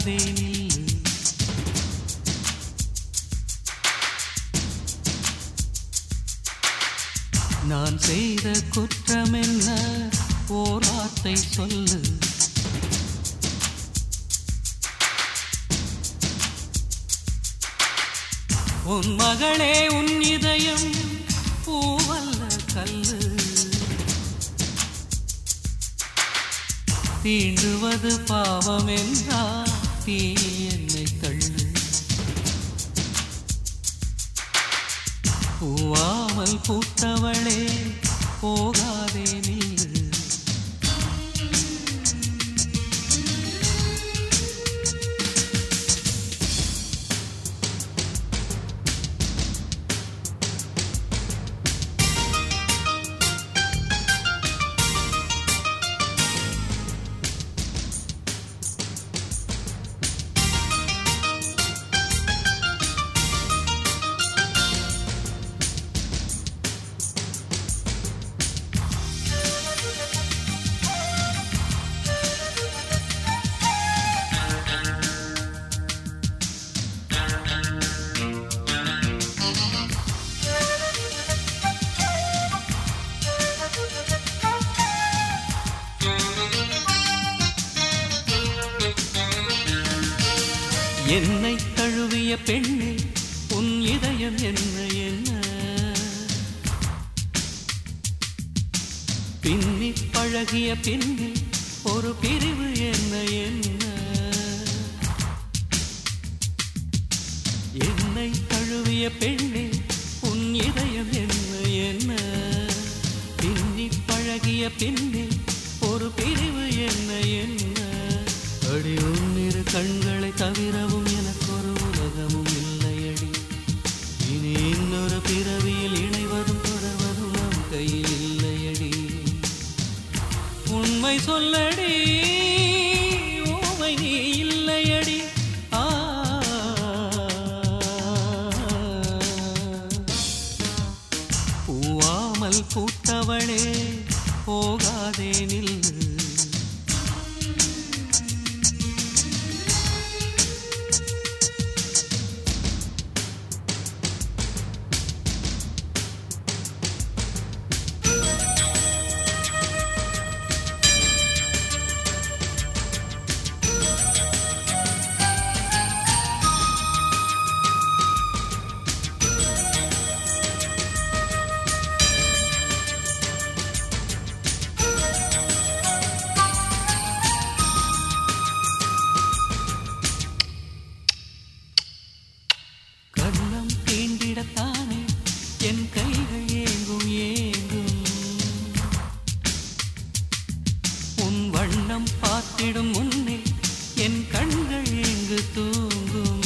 போகாதே நில்லு. நான் செய்த குற்றம் என்ன ஓர் வார்த்தை சொல்லு. உன் மகளே உன் இதயம் பூவல்ல கல்லு. தீண்டுவது பாவம் என்றால் தீ என்னை தள்ளு. பூவாமல் பூத்தவளே போகாதே நில்லு. என்னை தழுவிய பெண்ணே உன் இதயம் என்ன என்ன. பின்னி பழகிய பின்னில் ஒரு பிரிவு என்ன என்ன. என்னை தழுவிய பெண்ணே உன் இதயம் என்ன என்ன. பின்னி பழகிய பின்னில் ஒரு பிரிவு என்ன என்ன. அடி உன்னிரு கண்களை தவிரவும் எனக்கு ஒரு உலகமும் இல்லையடி. இனி இன்னொரு பிறவியில் இணைவதும் தொடர்வதும் நம் கையில் இல்லையடி. உண்மை சொல்லடி ஊமை நீ இல்லையடி. பூவாமல் பூத்தவளே போகாதே நில்லு. தானே என் கைகள் ஏங்கும் ஏங்கும். உன் வண்ணம் பார்த்திடும் முன்னே என் கண்கள் ஏங்கு தூங்கும்.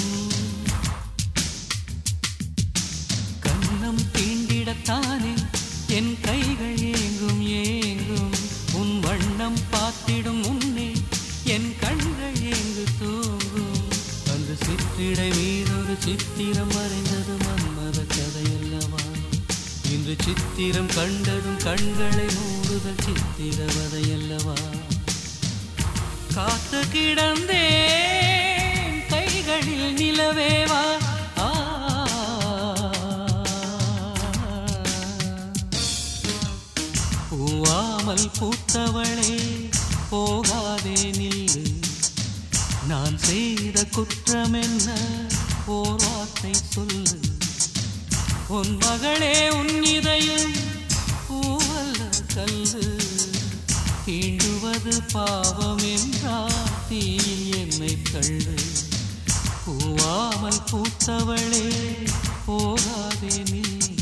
கண்ணம் தீண்டிடத்தானே என் கைகள் ஏங்கும் ஏங்கும். உன் வண்ணம் பார்த்திடும் முன்னே என் கண்கள் ஏங்கு தூங்கும். அந்த சிற்றிடை மீதொரு சித்திரம் வரைந்தது மன்மத கதையல்லவா. இன்று சித்திரம் கண்டதும் கண்களை மூடுதல் சித்திரவதையல்லவா. காத்து கிடந்தேன் கைகளில் நிலவேவா. பூவாமல் பூத்தவளே போகாதே நில்லு. நான் செய்த குற்றம் என்ன ஓர் வார்த்தை சொல்லு. உன் மகளே உன் இதயம் பூவல்ல கல்லு. தீண்டுவது பாவம் என்றால் தீயில் என்னை தள்ளு. பூவாமல் பூத்தவளே போகாதே நில்லு.